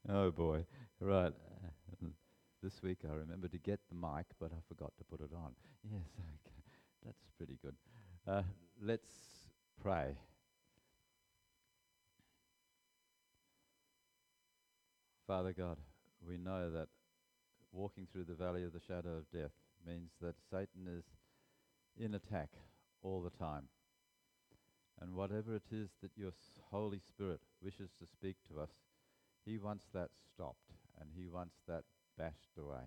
Oh boy. Right. This week I remembered to get the mic, but I forgot to put it on. Yes, okay. That's pretty good. Let's pray. Father God, we know that walking through the valley of the shadow of death means that Satan is in attack all the time. And whatever it is that your Holy Spirit wishes to speak to us, he wants that stopped and he wants that bashed away.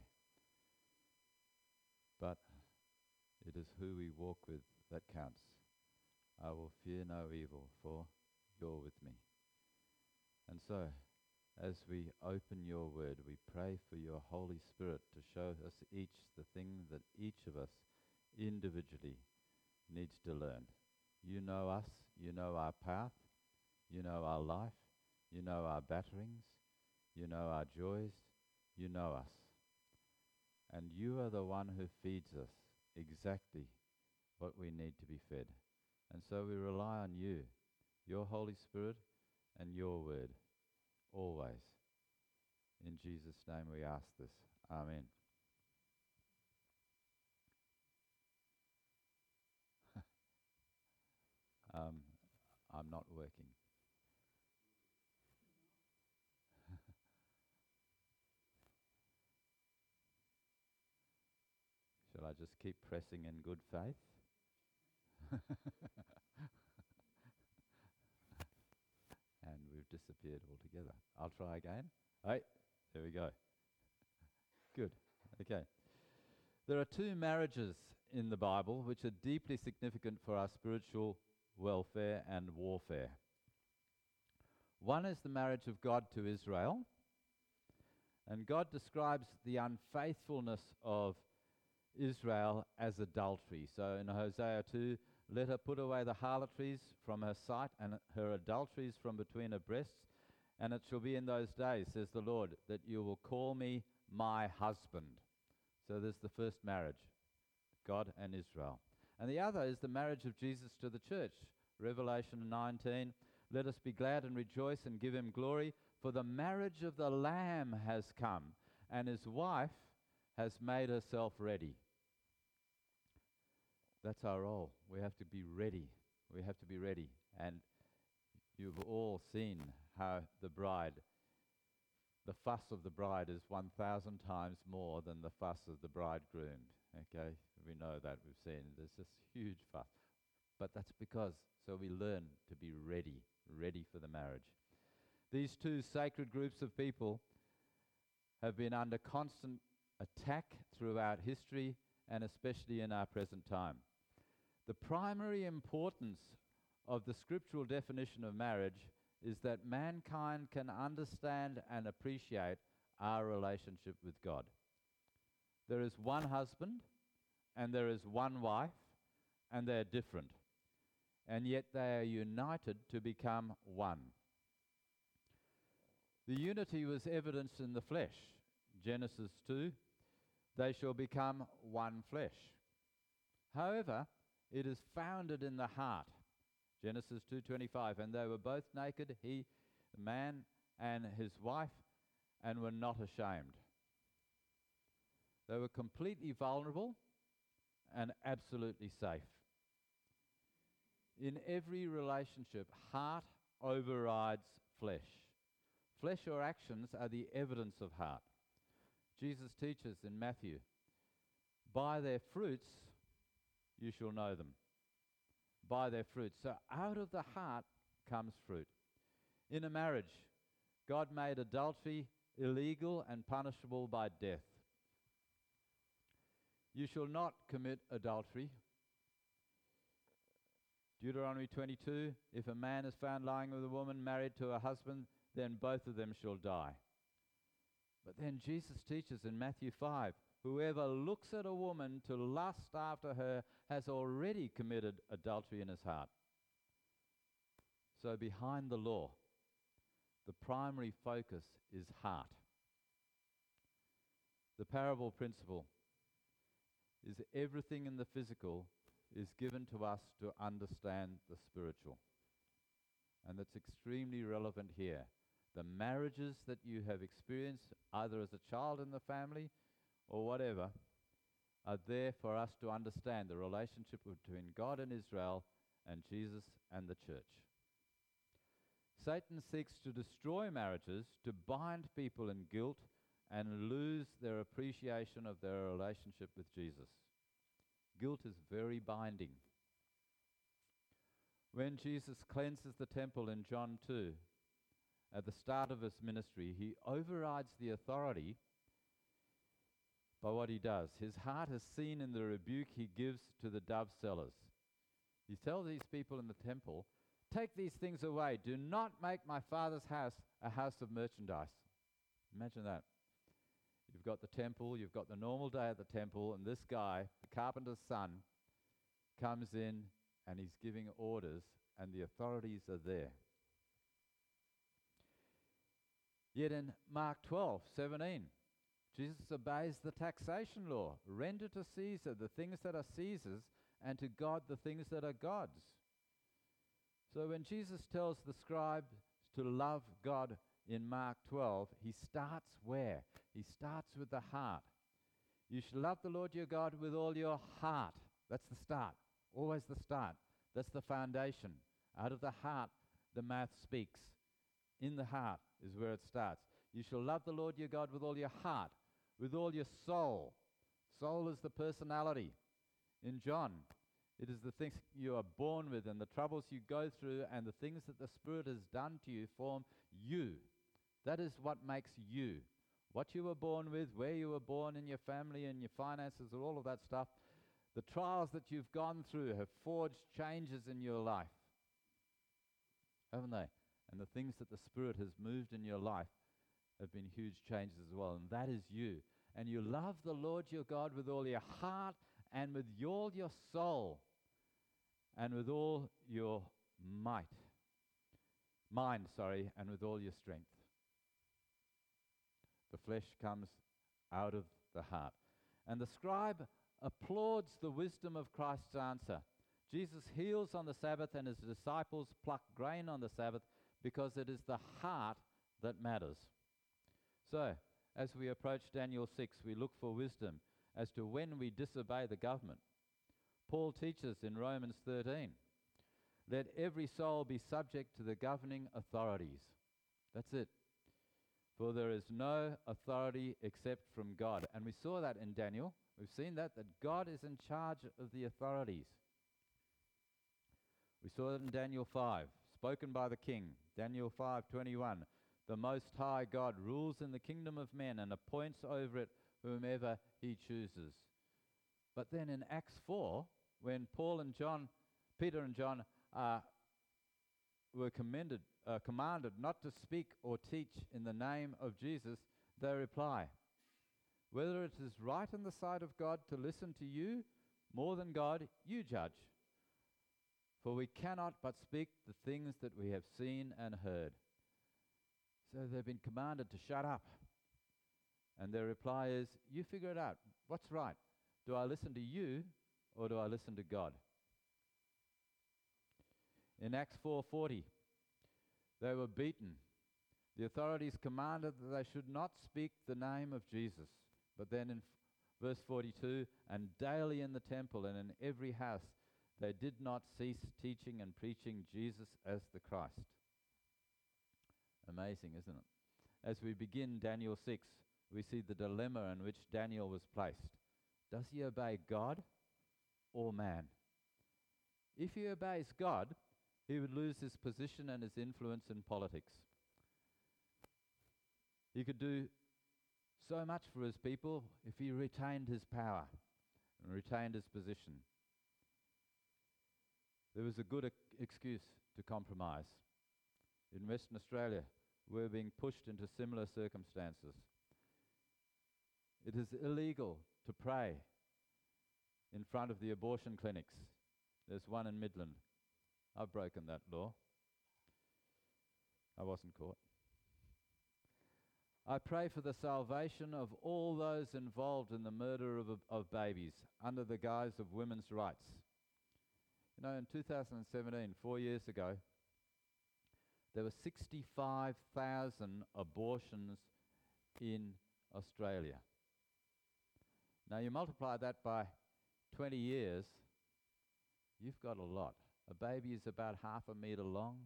But it is who we walk with that counts. I will fear no evil, for you're with me. And so, as we open your word, we pray for your Holy Spirit to show us each the thing that each of us individually needs to learn. You know us, you know our path, you know our life, you know our batterings, you know our joys, you know us. And you are the one who feeds us exactly what we need to be fed. And so we rely on you, your Holy Spirit, and your word, always. In Jesus' name we ask this. Amen. I'm not working. Shall I just keep pressing in good faith? And we've disappeared altogether. I'll try again. Hey, there we go. Good. Okay. There are two marriages in the Bible which are deeply significant for our spiritual welfare and warfare. One is the marriage of God to Israel, and God describes the unfaithfulness of Israel as adultery. So in Hosea 2, let her put away the harlotries from her sight and her adulteries from between her breasts, and it shall be in those days, says the Lord, that you will call me my husband. So there's the first marriage, God and Israel. And the other is the marriage of Jesus to the church. Revelation 19, let us be glad and rejoice and give him glory, for the marriage of the Lamb has come, and his wife has made herself ready. That's our role. We have to be ready. We have to be ready. And you've all seen how the fuss of the bride is 1,000 times more than the fuss of the bridegroom. Okay? We know that. We've seen. There's this huge fuss. But that's so we learn to be ready for the marriage. These two sacred groups of people have been under constant attack throughout history and especially in our present time. The primary importance of the scriptural definition of marriage is that mankind can understand and appreciate our relationship with God. There is one husband and there is one wife, and they're different. And yet they are united to become one. The unity was evidenced in the flesh. Genesis 2, they shall become one flesh. However, it is founded in the heart. Genesis 2:25, and they were both naked, he, the man, and his wife, and were not ashamed. They were completely vulnerable and absolutely safe. In every relationship, heart overrides flesh. Flesh or actions are the evidence of heart. Jesus teaches in Matthew, by their fruits you shall know them. By their fruits. So out of the heart comes fruit. In a marriage, God made adultery illegal and punishable by death. You shall not commit adultery. Deuteronomy 22, if a man is found lying with a woman married to a husband, then both of them shall die. But then Jesus teaches in Matthew 5, whoever looks at a woman to lust after her has already committed adultery in his heart. So behind the law, the primary focus is heart. The parable principle is everything in the physical is given to us to understand the spiritual. And that's extremely relevant here. The marriages that you have experienced, either as a child in the family or whatever, are there for us to understand the relationship between God and Israel and Jesus and the church. Satan seeks to destroy marriages, to bind people in guilt and lose their appreciation of their relationship with Jesus. Guilt is very binding. When Jesus cleanses the temple in John 2, at the start of his ministry, he overrides the authority by what he does. His heart is seen in the rebuke he gives to the dove sellers. He tells these people in the temple, "Take these things away. Do not make my Father's house a house of merchandise." Imagine that. You've got the temple, you've got the normal day at the temple, and this guy, the carpenter's son, comes in and he's giving orders, and the authorities are there. Yet in Mark 12:17, Jesus obeys the taxation law. Render to Caesar the things that are Caesar's, and to God the things that are God's. So when Jesus tells the scribe to love God in Mark 12, he starts where? He starts with the heart. You shall love the Lord your God with all your heart. That's the start. Always the start. That's the foundation. Out of the heart, the mouth speaks. In the heart is where it starts. You shall love the Lord your God with all your heart, with all your soul. Soul is the personality. In John, it is the things you are born with and the troubles you go through and the things that the Spirit has done to you form you. That is what makes you. What you were born with, where you were born in your family and your finances and all of that stuff, the trials that you've gone through have forged changes in your life, haven't they? And the things that the Spirit has moved in your life have been huge changes as well, and that is you. And you love the Lord your God with all your heart and with all your soul and with all your mind, and with all your strength. The flesh comes out of the heart. And the scribe applauds the wisdom of Christ's answer. Jesus heals on the Sabbath and his disciples pluck grain on the Sabbath because it is the heart that matters. So, as we approach Daniel 6, we look for wisdom as to when we disobey the government. Paul teaches in Romans 13, let every soul be subject to the governing authorities. That's it. For there is no authority except from God. And we saw that in Daniel. We've seen that God is in charge of the authorities. We saw it in Daniel 5, spoken by the king. Daniel 5:21. The Most High God rules in the kingdom of men and appoints over it whomever he chooses. But then in Acts 4, when Peter and John were commanded not to speak or teach in the name of Jesus, they reply, whether it is right in the sight of God to listen to you more than God, you judge. For we cannot but speak the things that we have seen and heard. So they've been commanded to shut up. And their reply is, you figure it out. What's right? Do I listen to you or do I listen to God? In Acts 4:40, they were beaten. The authorities commanded that they should not speak the name of Jesus. But then in verse 42, and daily in the temple and in every house, they did not cease teaching and preaching Jesus as the Christ. Amazing, isn't it? As we begin Daniel 6, we see the dilemma in which Daniel was placed. Does he obey God or man? If he obeys God, he would lose his position and his influence in politics. He could do so much for his people if he retained his power and retained his position. There was a good excuse to compromise. In Western Australia, we're being pushed into similar circumstances. It is illegal to pray in front of the abortion clinics. There's one in Midland. I've broken that law. I wasn't caught. I pray for the salvation of all those involved in the murder of babies under the guise of women's rights. You know, in 2017, 4 years ago, there were 65,000 abortions in Australia. Now you multiply that by 20 years, you've got a lot. A baby is about half a metre long.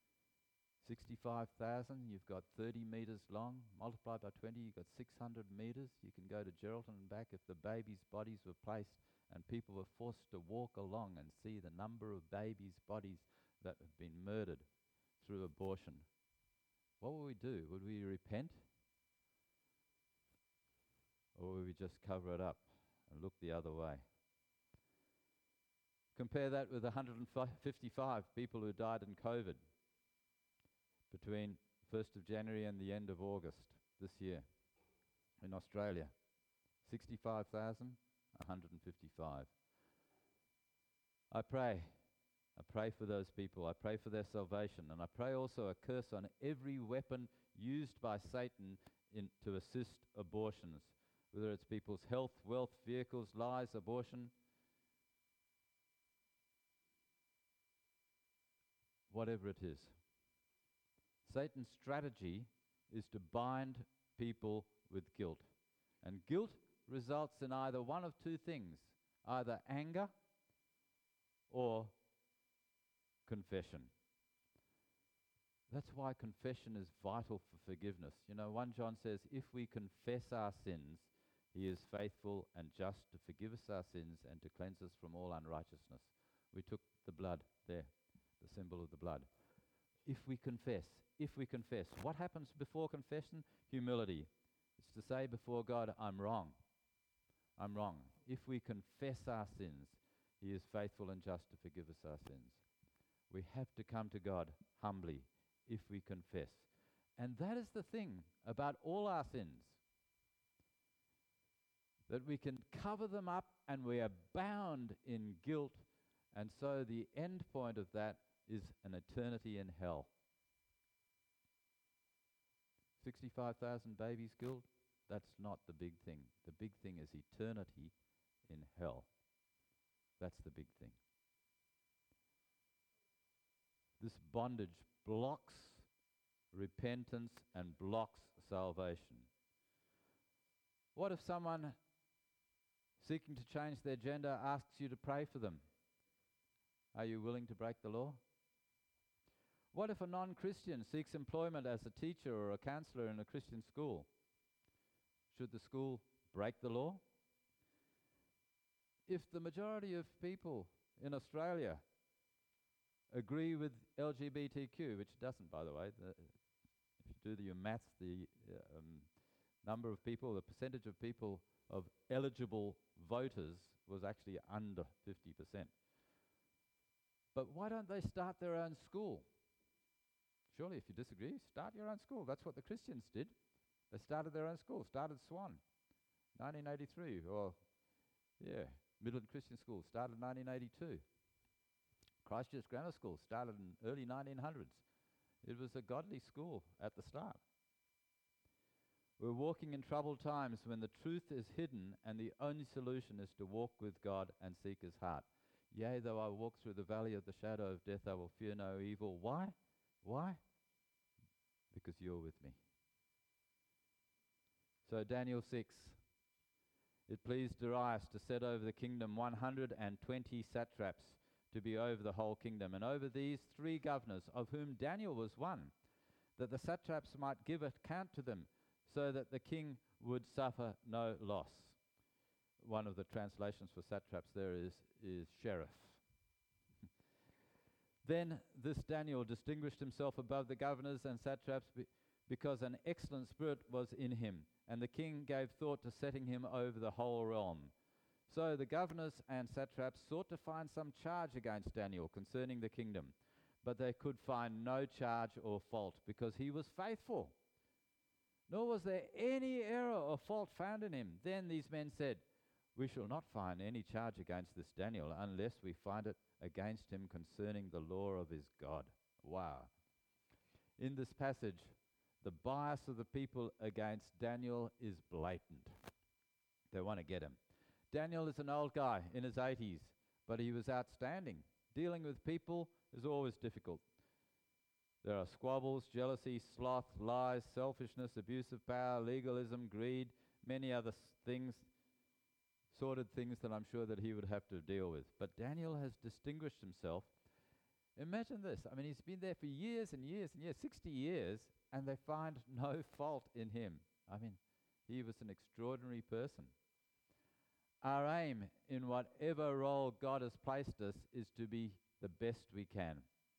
65,000, you've got 30 metres long. Multiplied by 20, you've got 600 metres. You can go to Geraldton and back if the babies' bodies were placed and people were forced to walk along and see the number of babies' bodies that have been murdered through abortion. What would we do? Would we repent? Or would we just cover it up and look the other way? Compare that with 155 people who died in COVID between 1st of January and the end of August this year in Australia. 65,000, 155. I pray for those people. I pray for their salvation. And I pray also a curse on every weapon used by Satan to assist abortions, whether it's people's health, wealth, vehicles, lies, abortion. Whatever it is. Satan's strategy is to bind people with guilt. And guilt results in either one of two things, either anger or confession. That's why confession is vital for forgiveness. 1 John says, if we confess our sins, he is faithful and just to forgive us our sins and to cleanse us from all unrighteousness. We took the blood there, the symbol of the blood. If we confess, what happens before confession? Humility. It's to say before God, I'm wrong. If we confess our sins, he is faithful and just to forgive us our sins. We have to come to God humbly if we confess. And that is the thing about all our sins, that we can cover them up and we are bound in guilt, and so the end point of that is an eternity in hell. 65,000 babies killed, that's not the big thing. The big thing is eternity in hell. That's the big thing. This bondage blocks repentance and blocks salvation. What if someone seeking to change their gender asks you to pray for them? Are you willing to break the law? What if a non-Christian seeks employment as a teacher or a counselor in a Christian school? Should the school break the law? If the majority of people in Australia agree with LGBTQ, which it doesn't, by the way, if you do your maths, the number of people, the percentage of people of eligible voters was actually under 50%. But why don't they start their own school? Surely, if you disagree, start your own school. That's what the Christians did. They started their own school, started Swan, 1983, Midland Christian School, started 1982. Christchurch Grammar School started in early 1900s. It was a godly school at the start. We're walking in troubled times when the truth is hidden and the only solution is to walk with God and seek his heart. Yea, though I walk through the valley of the shadow of death, I will fear no evil. Why? Why? Because you're with me. So Daniel 6. It pleased Darius to set over the kingdom 120 satraps to be over the whole kingdom, and over these 3 governors, of whom Daniel was one, that the satraps might give account to them, so that the king would suffer no loss. One of the translations for satraps there is sheriff. Then this Daniel distinguished himself above the governors and satraps because an excellent spirit was in him, and the king gave thought to setting him over the whole realm. So the governors and satraps sought to find some charge against Daniel concerning the kingdom, but they could find no charge or fault, because he was faithful. Nor was there any error or fault found in him. Then these men said, we shall not find any charge against this Daniel unless we find it against him concerning the law of his God. Wow. In this passage, the bias of the people against Daniel is blatant. They want to get him. Daniel is an old guy in his 80s, but he was outstanding. Dealing with people is always difficult. There are squabbles, jealousy, sloth, lies, selfishness, abuse of power, legalism, greed, many other things, sordid things that I'm sure that he would have to deal with. But Daniel has distinguished himself. Imagine this. I mean, he's been there for years and years and years, 60 years, and they find no fault in him. I mean, he was an extraordinary person. Our aim in whatever role God has placed us is to be the best we can.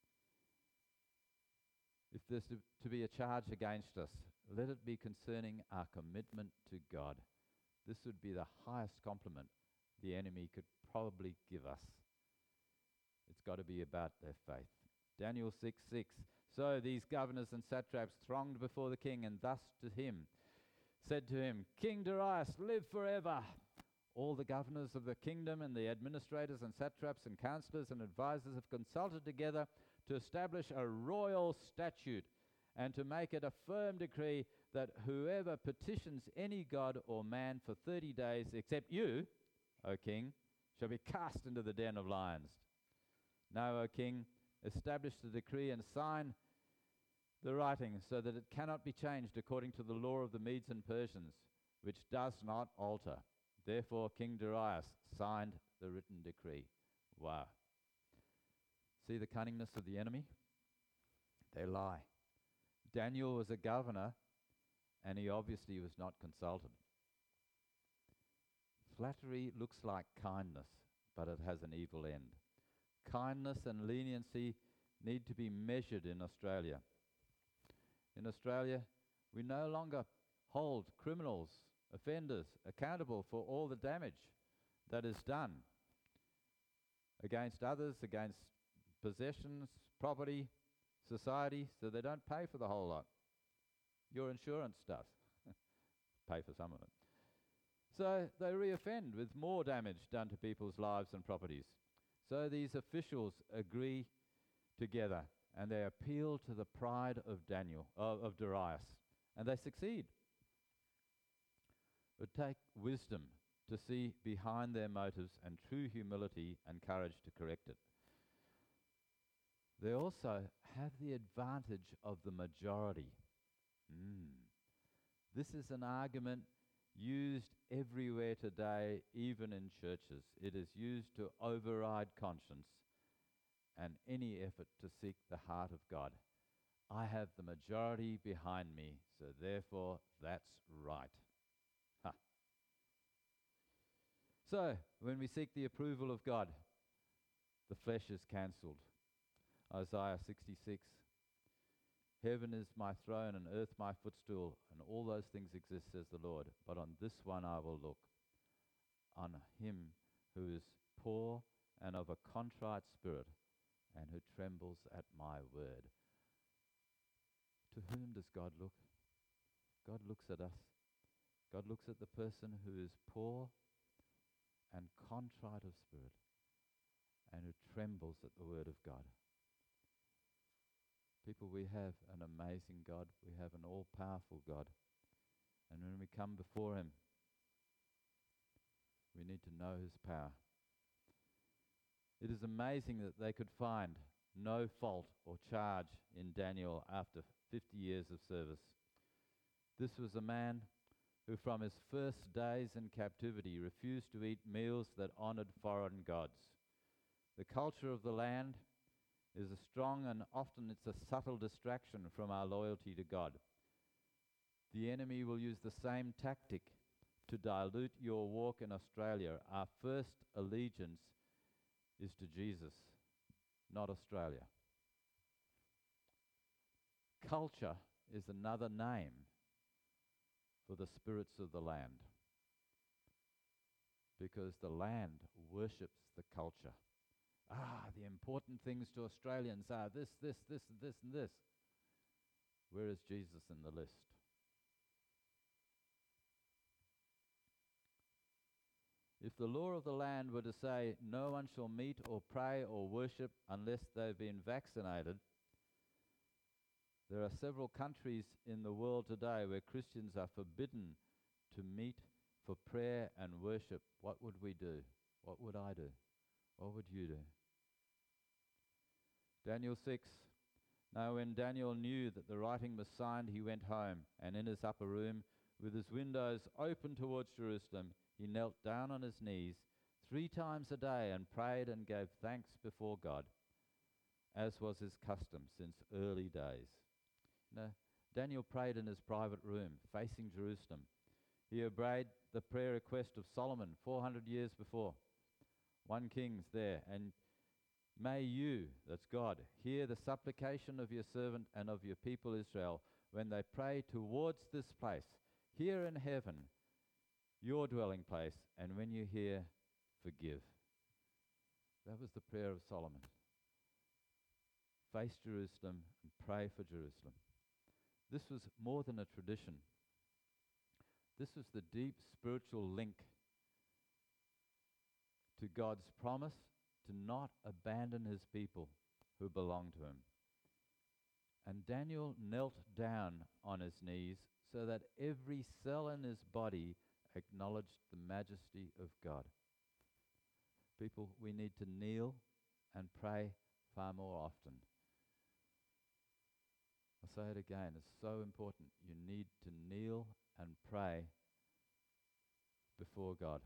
If there's to be a charge against us, let it be concerning our commitment to God. This would be the highest compliment the enemy could probably give us. It's got to be about their faith. Daniel 6:6. So these governors and satraps thronged before the king, and thus said to him, King Darius, live forever. All the governors of the kingdom and the administrators and satraps and counselors and advisors have consulted together to establish a royal statute and to make it a firm decree that whoever petitions any god or man for 30 days, except you, O king, shall be cast into the den of lions. Now, O king, establish the decree and sign the writing so that it cannot be changed according to the law of the Medes and Persians, which does not alter. Therefore, King Darius signed the written decree. Wow. See the cunningness of the enemy? They lie. Daniel was a governor, and he obviously was not consulted. Flattery looks like kindness, but it has an evil end. Kindness and leniency need to be measured in Australia. In Australia, we no longer hold criminals, offenders, accountable for all the damage that is done against others, against possessions, property, society, so they don't pay for the whole lot. Your insurance does. Pay for some of it. So they re-offend with more damage done to people's lives and properties. So these officials agree together and they appeal to the pride of Darius, and they succeed. It would take wisdom to see behind their motives and true humility and courage to correct it. They also have the advantage of the majority. This is an argument used everywhere today, even in churches. It is used to override conscience and any effort to seek the heart of God. I have the majority behind me, so therefore that's right. So, when we seek the approval of God, the flesh is cancelled. Isaiah 66. Heaven is my throne and earth my footstool, and all those things exist, says the Lord. But on this one I will look, on him who is poor and of a contrite spirit, and who trembles at my word. To whom does God look? God looks at us. God looks at the person who is poor and contrite of spirit, and who trembles at the word of God. People, we have an amazing God. We have an all-powerful God. And when we come before him, we need to know his power. It is amazing that they could find no fault or charge in Daniel after 50 years of service. This was a man who from his first days in captivity refused to eat meals that honored foreign gods. The culture of the land is a strong and often it's a subtle distraction from our loyalty to God. The enemy will use the same tactic to dilute your walk in Australia. Our first allegiance is to Jesus, not Australia. Culture is another name for the spirits of the land, because the land worships the culture. The important things to Australians are this, and this. Where is Jesus in the list? If the law of the land were to say no one shall meet or pray or worship unless they've been vaccinated, there are several countries in the world today where Christians are forbidden to meet for prayer and worship. What would we do? What would I do? What would you do? Daniel 6. Now when Daniel knew that the writing was signed, he went home, and in his upper room, with his windows open towards Jerusalem, he knelt down on his knees 3 times a day and prayed and gave thanks before God, as was his custom since early days. Now, Daniel prayed in his private room, facing Jerusalem. He obeyed the prayer request of Solomon 400 years before. 1 Kings there, and may you, that's God, hear the supplication of your servant and of your people Israel when they pray towards this place, here in heaven, your dwelling place, and when you hear, forgive. That was the prayer of Solomon. Face Jerusalem and pray for Jerusalem. This was more than a tradition. This was the deep spiritual link to God's promise to not abandon his people who belong to him. And Daniel knelt down on his knees so that every cell in his body acknowledged the majesty of God. People, we need to kneel and pray far more often. I'll say it again, it's so important. You need to kneel and pray before God.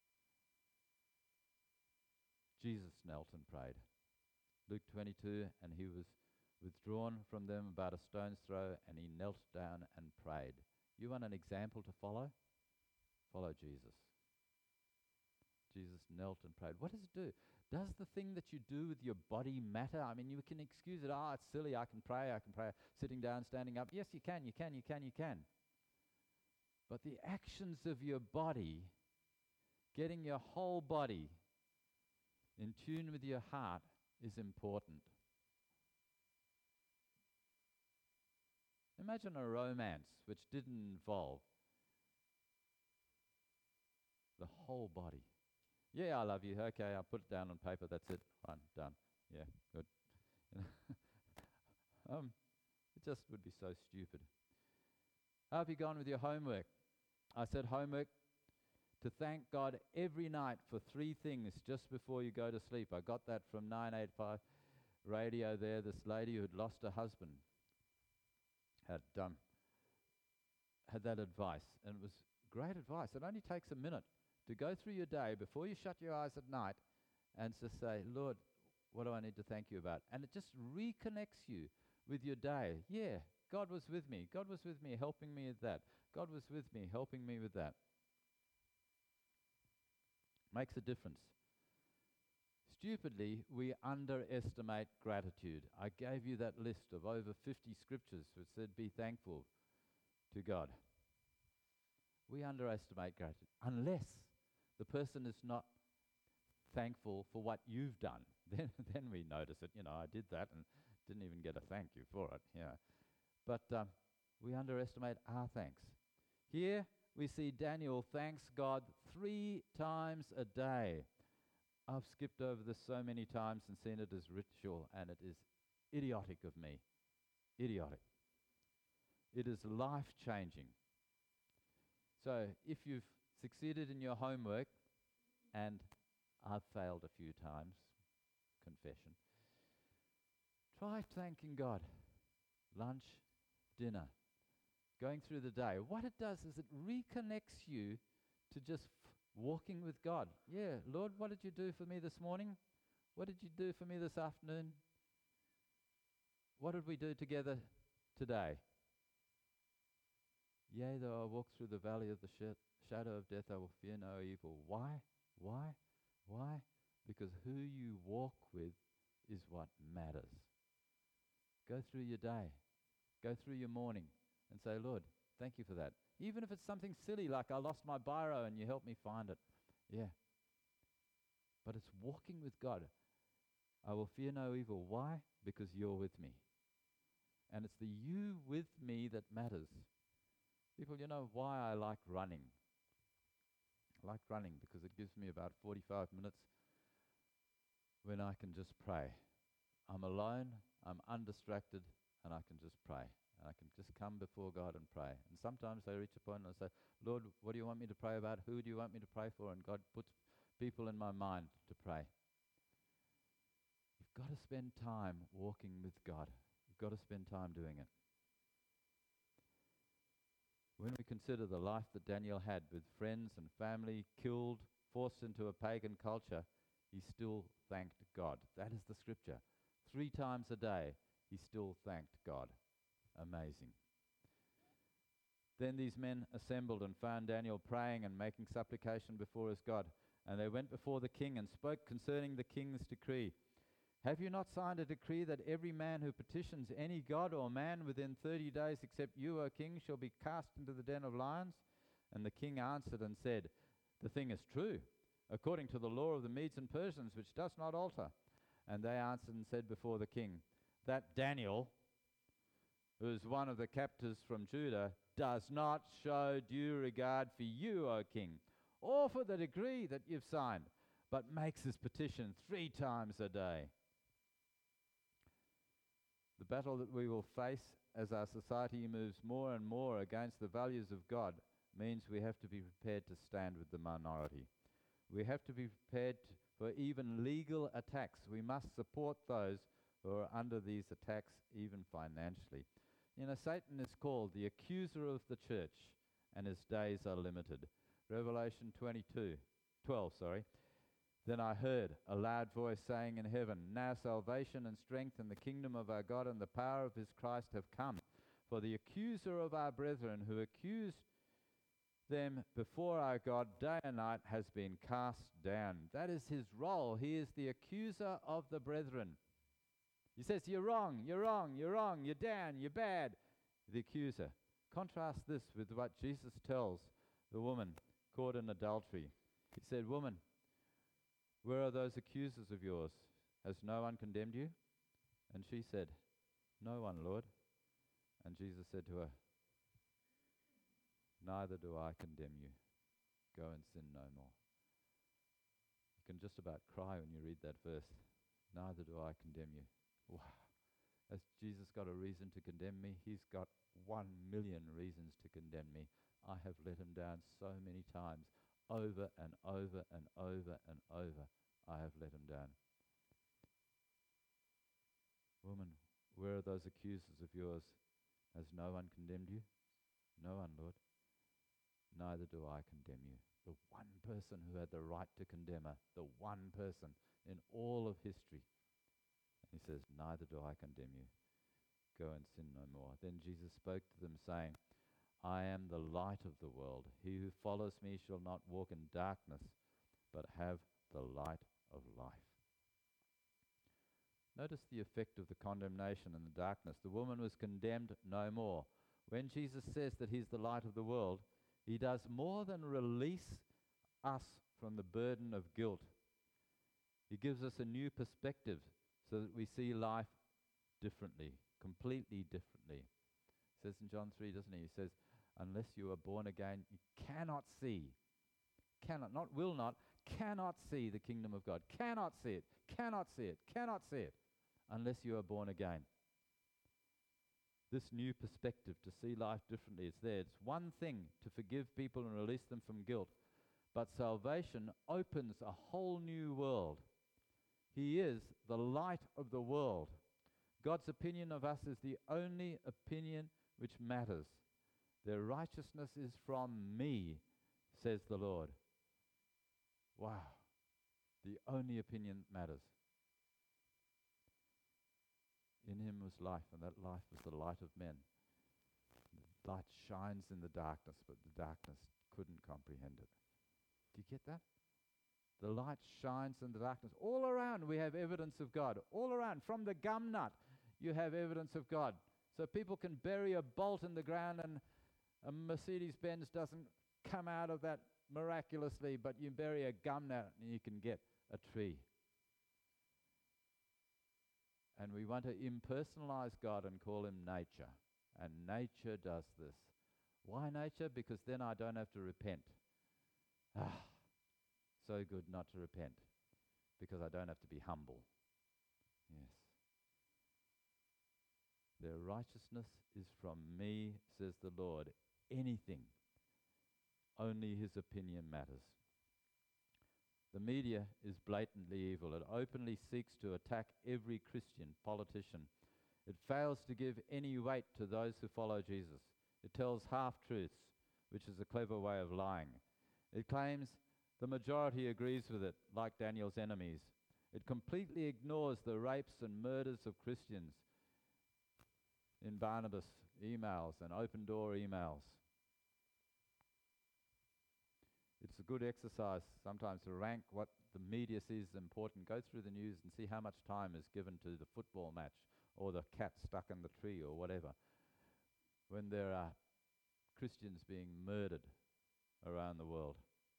Jesus knelt and prayed. Luke 22, and he was withdrawn from them about a stone's throw, and he knelt down and prayed. You want an example to follow? Follow Jesus. Jesus knelt and prayed. What does it do? Does the thing that you do with your body matter? I mean, you can excuse it. It's silly. I can pray sitting down, standing up. Yes, you can. But the actions of your body, getting your whole body in tune with your heart, is important. Imagine a romance which didn't involve the whole body. Yeah, I love you. Okay, I'll put it down on paper. That's it. Fine, done. Yeah, good. It just would be so stupid. How have you gone with your homework? I said homework to thank God every night for 3 things just before you go to sleep. I got that from 985 radio there. This lady who had lost her husband had that advice, and it was great advice. It only takes a minute to go through your day before you shut your eyes at night and just say, Lord, what do I need to thank you about? And it just reconnects you with your day. Yeah, God was with me. God was with me, helping me with that. God was with me, helping me with that. Makes a difference. Stupidly, we underestimate gratitude. I gave you that list of over 50 scriptures which said, be thankful to God. We underestimate gratitude, unless the person is not thankful for what you've done. Then we notice it. I did that and didn't even get a thank you for it. But we underestimate our thanks. Here we see Daniel thanks God 3 times a day. I've skipped over this so many times and seen it as ritual, and it is idiotic of me. Idiotic. It is life-changing. So if you've succeeded in your homework, and I've failed a few times, confession, try thanking God. Lunch, dinner, going through the day. What it does is it reconnects you to just walking with God. Yeah, Lord, what did you do for me this morning? What did you do for me this afternoon? What did we do together today? Yea, though I walk through the valley of the shadow of death, I will fear no evil. Why? Because who you walk with is what matters. Go through your day. Go through your morning and say, Lord, thank you for that. Even if it's something silly like I lost my biro and you helped me find it. Yeah. But it's walking with God. I will fear no evil. Why? Because you're with me. And it's the you with me that matters. People, you know why I like running? I like running because it gives me about 45 minutes when I can just pray. I'm alone, I'm undistracted, and I can just pray. I can just come before God and pray. And sometimes I reach a point and I say, Lord, what do you want me to pray about? Who do you want me to pray for? And God puts people in my mind to pray. You've got to spend time walking with God. You've got to spend time doing it. When we consider the life that Daniel had with friends and family killed, forced into a pagan culture, he still thanked God. That is the scripture. 3 times a day, he still thanked God. Amazing. Then these men assembled and found Daniel praying and making supplication before his God. And they went before the king and spoke concerning the king's decree. Have you not signed a decree that every man who petitions any god or man within 30 days except you, O king, shall be cast into the den of lions? And the king answered and said, the thing is true, according to the law of the Medes and Persians, which does not alter. And they answered and said before the king, that Daniel, who is one of the captives from Judah, does not show due regard for you, O king, or for the decree that you've signed, but makes his petition 3 times a day. The battle that we will face as our society moves more and more against the values of God means we have to be prepared to stand with the minority. We have to be prepared for even legal attacks. We must support those who are under these attacks, even financially. You know, Satan is called the accuser of the church, and his days are limited. Revelation 12. Then I heard a loud voice saying in heaven, now salvation and strength and the kingdom of our God and the power of his Christ have come. For the accuser of our brethren who accused them before our God day and night has been cast down. That is his role. He is the accuser of the brethren. He says, you're wrong, you're wrong, you're wrong, you're down, you're bad. The accuser. Contrast this with what Jesus tells the woman caught in adultery. He said, woman, where are those accusers of yours? Has no one condemned you? And she said, no one, Lord. And Jesus said to her, neither do I condemn you. Go and sin no more. You can just about cry when you read that verse. Neither do I condemn you. Wow. Has Jesus got a reason to condemn me? He's got 1,000,000 reasons to condemn me. I have let him down so many times. Over and over and over and over, I have let him down. Woman, where are those accusers of yours? Has no one condemned you? No one, Lord. Neither do I condemn you. The one person who had the right to condemn her, the one person in all of history. He says, neither do I condemn you. Go and sin no more. Then Jesus spoke to them, saying, I am the light of the world. He who follows me shall not walk in darkness, but have the light of life. Notice the effect of the condemnation and the darkness. The woman was condemned no more. When Jesus says that he's the light of the world, he does more than release us from the burden of guilt. He gives us a new perspective so that we see life differently, completely differently. It says in John 3, doesn't he? He says, unless you are born again, you cannot see, cannot see the kingdom of God. Cannot see it, cannot see it, cannot see it, unless you are born again. This new perspective to see life differently, it's there. It's one thing to forgive people and release them from guilt, but salvation opens a whole new world. He is the light of the world. God's opinion of us is the only opinion which matters. Their righteousness is from me, says the Lord. Wow. The only opinion that matters. In him was life, and that life was the light of men. The light shines in the darkness, but the darkness couldn't comprehend it. Do you get that? The light shines in the darkness. All around we have evidence of God. All around, from the gum nut, you have evidence of God. So people can bury a bolt in the ground and a Mercedes-Benz doesn't come out of that miraculously, but you bury a gum nut and you can get a tree. And we want to impersonalize God and call him nature. And nature does this. Why nature? Because then I don't have to repent. So good not to repent. Because I don't have to be humble. Yes. Their righteousness is from me, says the Lord. Anything. Only his opinion matters. The media is blatantly evil. It openly seeks to attack every Christian politician. It fails to give any weight to those who follow Jesus. It tells half-truths, which is a clever way of lying. It claims the majority agrees with it, like Daniel's enemies. It completely ignores the rapes and murders of Christians in Barnabas emails and open door emails. It's a good exercise sometimes to rank what the media sees as important. Go through the news and see how much time is given to the football match or the cat stuck in the tree or whatever, when there are Christians being murdered around the world.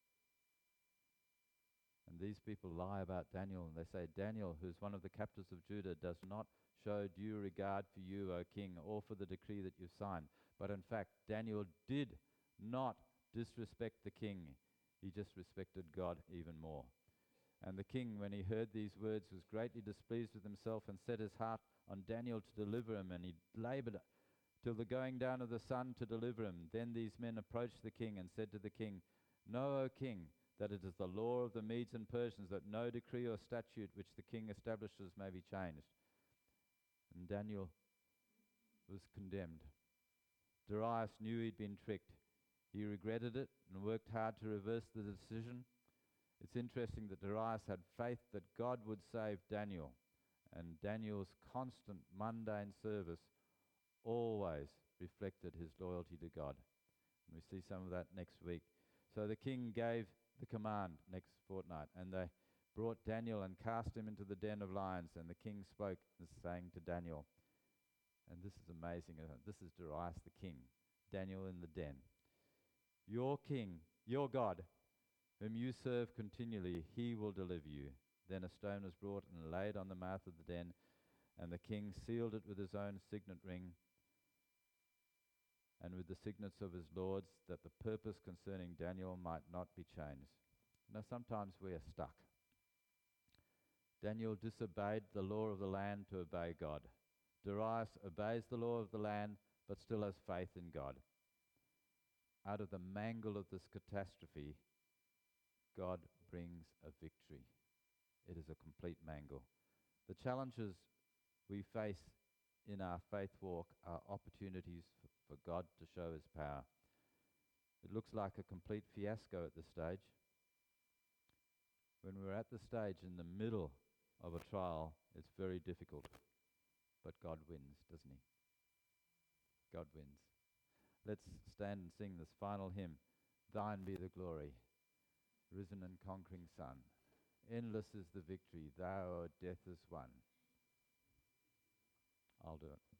And these people lie about Daniel, and they say, Daniel, who's one of the captives of Judah, does not show due regard for you, O king, or for the decree that you've signed. But in fact, Daniel did not disrespect the king. He just respected God even more. And the king, when he heard these words, was greatly displeased with himself and set his heart on Daniel to deliver him, and he labored till the going down of the sun to deliver him. Then these men approached the king and said to the king, Know, O king, that it is the law of the Medes and Persians that no decree or statute which the king establishes may be changed. And Daniel was condemned. Darius knew he'd been tricked. He regretted it and worked hard to reverse the decision. It's interesting that Darius had faith that God would save Daniel, and Daniel's constant mundane service always reflected his loyalty to God. And we see some of that next week. So the king gave the command next fortnight, and they brought Daniel and cast him into the den of lions, and the king spoke, saying to Daniel, and this is amazing, this is Darius the king, Daniel in the den. Your king, your God, whom you serve continually, he will deliver you. Then a stone was brought and laid on the mouth of the den, and the king sealed it with his own signet ring and with the signets of his lords, that the purpose concerning Daniel might not be changed. Now, sometimes we are stuck. Daniel disobeyed the law of the land to obey God. Darius obeys the law of the land, but still has faith in God. Out of the mangle of this catastrophe, God brings a victory. It is a complete mangle. The challenges we face in our faith walk are opportunities for God to show his power. It looks like a complete fiasco at this stage. When we're at the stage in the middle of a trial, it's very difficult. But God wins, doesn't he? God wins. Let's stand and sing this final hymn. Thine be the glory, risen and conquering Son. Endless is the victory, thou, O death, has won. I'll do it.